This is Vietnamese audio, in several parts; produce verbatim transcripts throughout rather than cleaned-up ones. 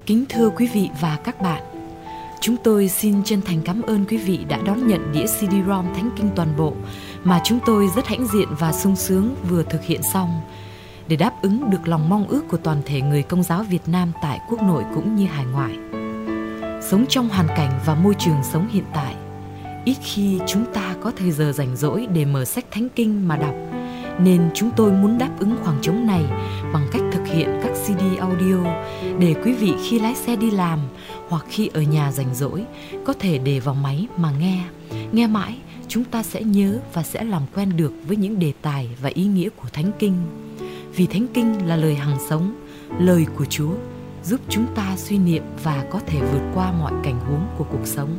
Kính thưa quý vị và các bạn, chúng tôi xin chân thành cảm ơn quý vị đã đón nhận đĩa xê đê-ROM Thánh Kinh toàn bộ mà chúng tôi rất hãnh diện và sung sướng vừa thực hiện xong để đáp ứng được lòng mong ước của toàn thể người Công giáo Việt Nam tại quốc nội cũng như hải ngoại. Sống trong hoàn cảnh và môi trường sống hiện tại, ít khi chúng ta có thời giờ rảnh rỗi để mở sách Thánh Kinh mà đọc, nên chúng tôi muốn đáp ứng khoảng trống này bằng cách thực hiện các xê đê audio để quý vị khi lái xe đi làm hoặc khi ở nhà rảnh rỗi có thể để vào máy mà nghe. Nghe mãi, chúng ta sẽ nhớ và sẽ làm quen được với những đề tài và ý nghĩa của Thánh Kinh. Vì Thánh Kinh là lời hằng sống, lời của Chúa, giúp chúng ta suy niệm và có thể vượt qua mọi cảnh huống của cuộc sống.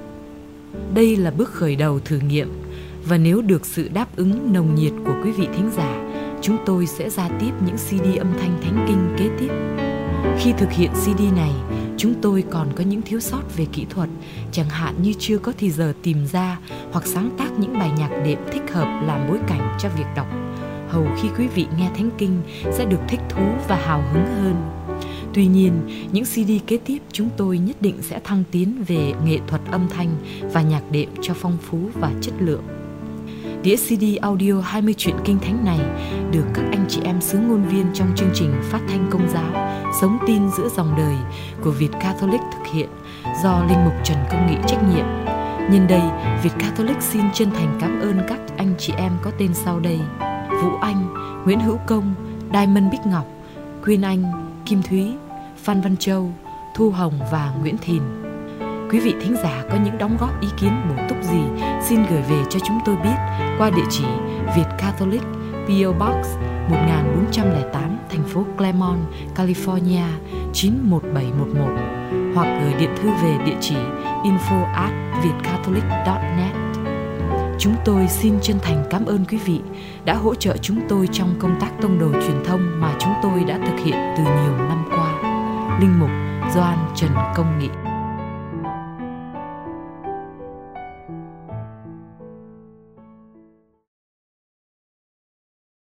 Đây là bước khởi đầu thử nghiệm, và nếu được sự đáp ứng nồng nhiệt của quý vị thính giả, chúng tôi sẽ ra tiếp những xê đê âm thanh Thánh Kinh kế tiếp. Khi thực hiện xê đê này, chúng tôi còn có những thiếu sót về kỹ thuật, chẳng hạn như chưa có thì giờ tìm ra hoặc sáng tác những bài nhạc đệm thích hợp làm bối cảnh cho việc đọc. Hầu khi quý vị nghe Thánh Kinh sẽ được thích thú và hào hứng hơn. Tuy nhiên, những xê đê kế tiếp chúng tôi nhất định sẽ thăng tiến về nghệ thuật âm thanh và nhạc đệm cho phong phú và chất lượng. Đĩa xê đê audio hai mươi truyện kinh thánh này được các anh chị em xứ ngôn viên trong chương trình phát thanh Công giáo Sống tin giữa dòng đời của Việt Catholic thực hiện do Linh mục Trần Công Nghị trách nhiệm. Nhân đây, Việt Catholic xin chân thành cảm ơn các anh chị em có tên sau đây: Vũ Anh, Nguyễn Hữu Công, Diamond Bích Ngọc, Quyên Anh, Kim Thúy, Phan Văn Châu, Thu Hồng và Nguyễn Thìn. Quý vị thính giả có những đóng góp ý kiến bổ túc gì xin gửi về cho chúng tôi biết qua địa chỉ Việt Catholic, pê ô Box một nghìn bốn trăm lẻ tám, thành phố Claremont, California chín một bảy một một, hoặc gửi điện thư về địa chỉ info at vietcatholic dot net. Chúng tôi xin chân thành cảm ơn quý vị đã hỗ trợ chúng tôi trong công tác tông đồ truyền thông mà chúng tôi đã thực hiện từ nhiều năm qua. Linh mục Gioan Trần Công Nghị.